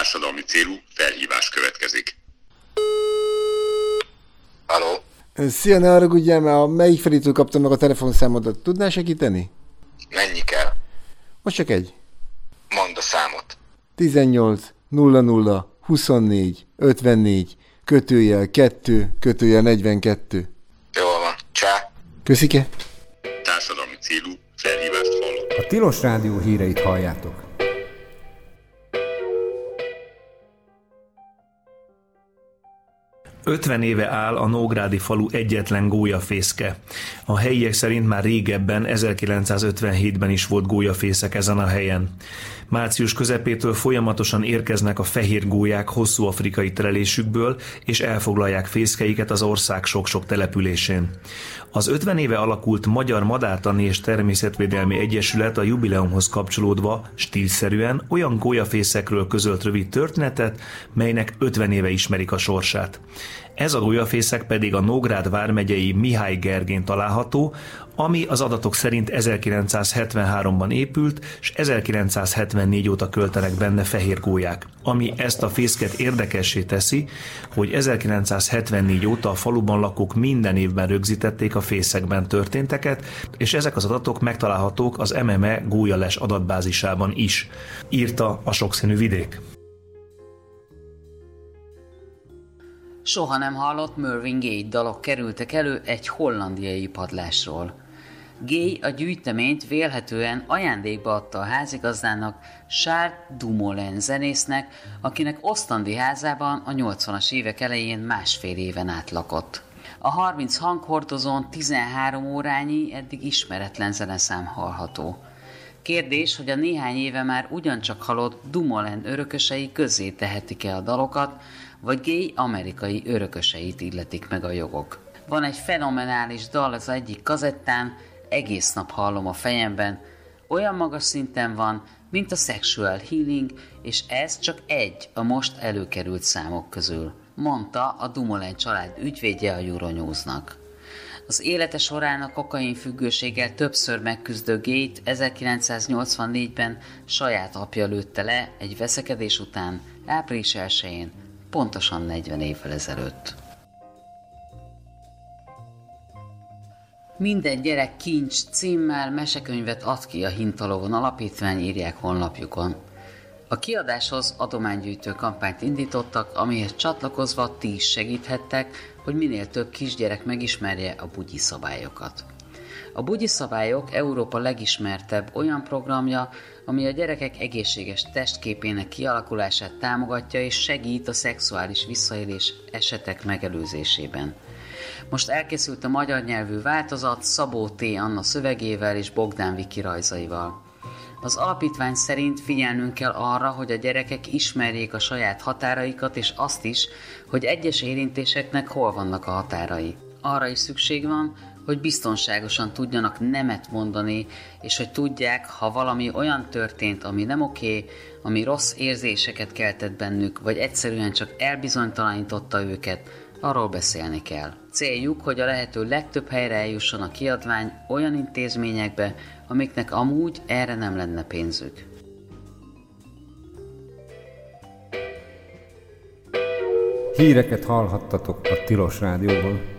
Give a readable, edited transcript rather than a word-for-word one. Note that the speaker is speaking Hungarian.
Társadalmi célú felhívás következik. Halló? Szia, ne haragudjál, mert a melyik felitől kaptam meg a telefonszámodat. Tudnál segíteni? Mennyi kell? Most csak egy. Mondd a számot. 18 00 24 54 /2 /42. Jól van. Csá. Köszike. Társadalmi célú felhívást hallott. A Tilos Rádió híreit halljátok. 50 éve áll a nógrádi falu egyetlen gólyafészke. A helyiek szerint már régebben, 1957-ben is volt gólyafészek ezen a helyen. Március közepétől folyamatosan érkeznek a fehér gólyák hosszú afrikai terelésükből, és elfoglalják fészkeiket az ország sok-sok településén. Az 50 éve alakult Magyar Madártani és Természetvédelmi Egyesület a jubileumhoz kapcsolódva stílszerűen olyan gólyafészekről közölt rövid történetet, melynek 50 éve ismerik a sorsát. Ez a gólyafészek pedig a Nógrád vármegyei Mihály Gergén található, ami az adatok szerint 1973-ban épült, és 1974 óta költenek benne fehér gólyák. Ami ezt a fészket érdekessé teszi, hogy 1974 óta a faluban lakók minden évben rögzítették a fészekben történteket, és ezek az adatok megtalálhatók az MME gólyales adatbázisában is, írta a Sokszínű Vidék. Soha nem hallott Marvin Gaye dalok kerültek elő egy hollandiai padlásról. Gaye a gyűjteményt vélhetően ajándékba adta a házigazdának, Charles Dumoulin zenésznek, akinek Ostandi házában a 80-as évek elején másfél éven át lakott. A 30 hanghordozón 13 órányi, eddig ismeretlen zeneszám hallható. Kérdés, hogy a néhány éve már ugyancsak halott Dumoulin örökösei közzé tehetik-e a dalokat, vagy Gaye amerikai örököseit illetik meg a jogok. Van egy fenomenális dal az egyik kazettán, egész nap hallom a fejemben, olyan magas szinten van, mint a Sexual Healing, és ez csak egy a most előkerült számok közül, mondta a Dumoulin család ügyvédje a Euronews-nak. Az élete során a kokainfüggőséggel többször megküzdő Gaye-t 1984-ben saját apja lőtte le egy veszekedés után, április 1-én, pontosan 40 évvel ezelőtt. Minden gyerek kincs címmel mesekönyvet ad ki a Hintalovon Alapítvány, írják honlapjukon. A kiadáshoz adománygyűjtő kampányt indítottak, amihez csatlakozva ti is segíthettek, hogy minél több kisgyerek megismerje a bugyi szabályokat. A bugyi szabályok Európa legismertebb olyan programja, ami a gyerekek egészséges testképének kialakulását támogatja és segít a szexuális visszaélés esetek megelőzésében. Most elkészült a magyar nyelvű változat Szabó T. Anna szövegével és Bogdán Viki rajzaival. Az alapítvány szerint figyelnünk kell arra, hogy a gyerekek ismerjék a saját határaikat, és azt is, hogy egyes érintéseknek hol vannak a határai. Arra is szükség van, hogy biztonságosan tudjanak nemet mondani, és hogy tudják, ha valami olyan történt, ami nem oké, ami rossz érzéseket keltett bennük, vagy egyszerűen csak elbizonytalanította őket, arról beszélni kell. Céljuk, hogy a lehető legtöbb helyre eljusson a kiadvány olyan intézményekbe, amiknek amúgy erre nem lenne pénzük. Híreket hallhattatok a Tilos Rádióban.